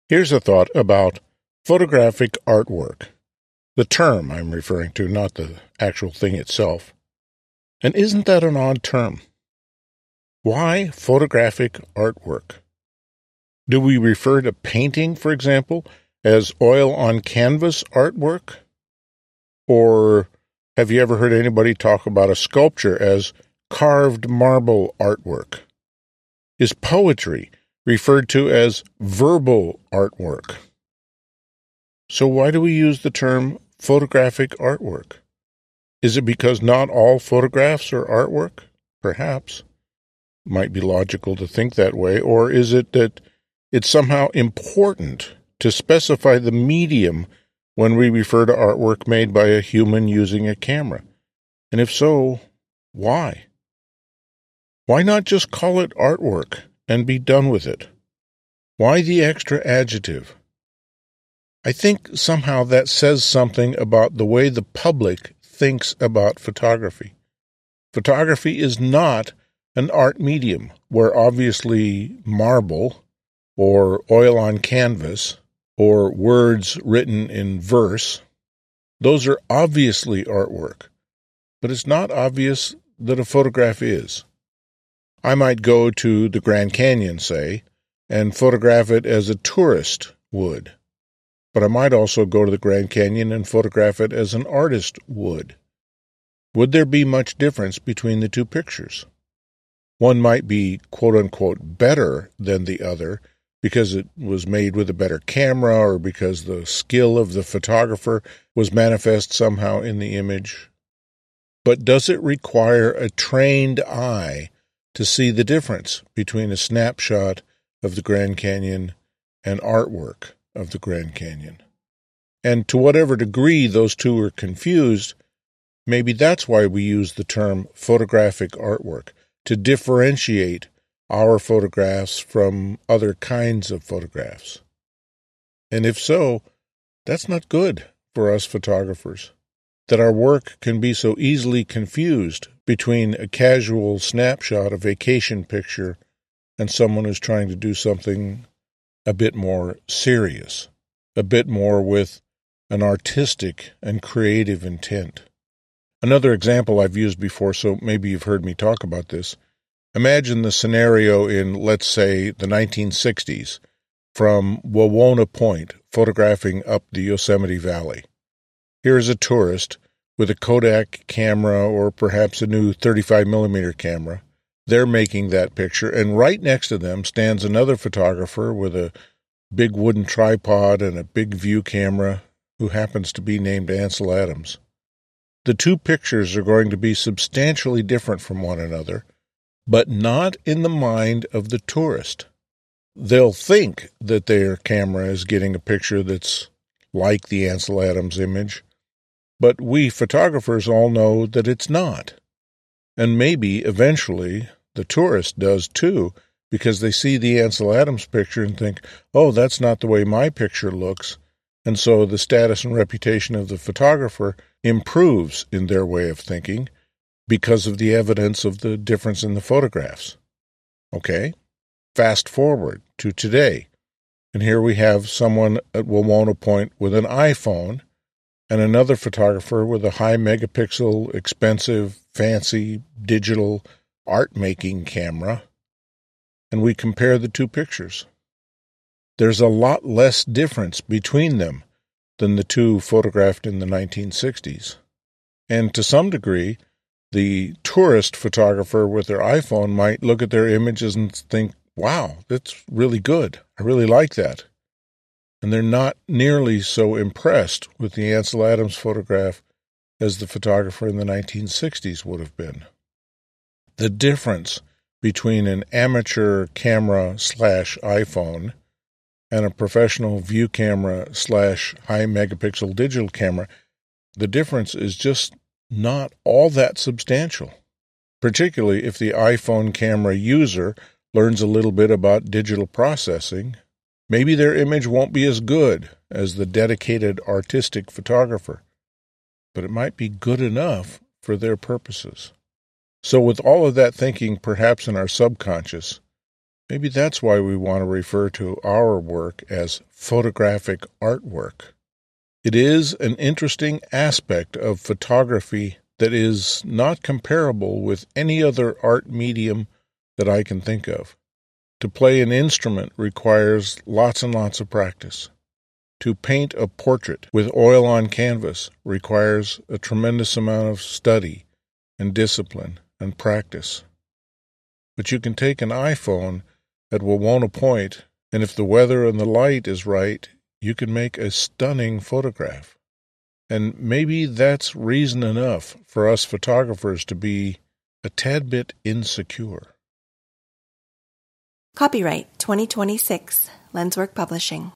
Here's a thought about photographic artwork. The term I'm referring to, not the actual thing itself. And isn't that an odd term? Why photographic artwork? Do we refer to painting, for example, as oil on canvas artwork? Or have you ever heard anybody talk about a sculpture as carved marble artwork? Is poetry referred to as verbal artwork? So why do we use the term photographic artwork? Is it because not all photographs are artwork? Perhaps. Might be logical to think that way. Or is it that it's somehow important to specify the medium when we refer to artwork made by a human using a camera? And if so, why? Why not just call it artwork and be done with it? Why the extra adjective? I think somehow that says something about the way the public thinks about photography. Photography is not an art medium where obviously marble or oil on canvas or words written in verse, those are obviously artwork, but it's not obvious that a photograph is. I might go to the Grand Canyon, say, and photograph it as a tourist would. But I might also go to the Grand Canyon and photograph it as an artist would. Would there be much difference between the two pictures? One might be quote-unquote better than the other because it was made with a better camera or because the skill of the photographer was manifest somehow in the image. But does it require a trained eye to see the difference between a snapshot of the Grand Canyon and artwork of the Grand Canyon? And to whatever degree those two are confused, maybe that's why we use the term photographic artwork, to differentiate our photographs from other kinds of photographs. And if so, that's not good for us photographers, that our work can be so easily confused between a casual snapshot, a vacation picture, and someone who's trying to do something a bit more serious, a bit more with an artistic and creative intent. Another example I've used before, so maybe you've heard me talk about this. Imagine the scenario in, let's say, the 1960s, from Wawona Point, photographing up the Yosemite Valley. Here is a tourist with a Kodak camera or perhaps a new 35mm camera. They're making that picture, and right next to them stands another photographer with a big wooden tripod and a big view camera who happens to be named Ansel Adams. The two pictures are going to be substantially different from one another, but not in the mind of the tourist. They'll think that their camera is getting a picture that's like the Ansel Adams image, but we photographers all know that it's not. And maybe, eventually, the tourist does too, because they see the Ansel Adams picture and think, oh, that's not the way my picture looks, and so the status and reputation of the photographer improves in their way of thinking because of the evidence of the difference in the photographs. Okay? Fast forward to today, and here we have someone at Wawona Point with an iPhone and another photographer with a high megapixel, expensive, fancy, digital art-making camera, and we compare the two pictures. There's a lot less difference between them than the two photographed in the 1960s. And to some degree, the tourist photographer with their iPhone might look at their images and think, wow, that's really good. I really like that. And they're not nearly so impressed with the Ansel Adams photograph as the photographer in the 1960s would have been. The difference between an amateur camera / iPhone and a professional view camera / high megapixel digital camera, the difference is just not all that substantial, particularly if the iPhone camera user learns a little bit about digital processing. Maybe their image won't be as good as the dedicated artistic photographer, but it might be good enough for their purposes. So with all of that thinking perhaps in our subconscious, Maybe that's why we want to refer to our work as photographic artwork. It is an interesting aspect of photography that is not comparable with any other art medium that I can think of. To play an instrument requires lots and lots of practice. To paint a portrait with oil on canvas requires a tremendous amount of study and discipline and practice. But you can take an iPhone that will won't a point, and if the weather and the light is right, you can make a stunning photograph. And maybe that's reason enough for us photographers to be a tad bit insecure. Copyright 2026, Lenswork Publishing.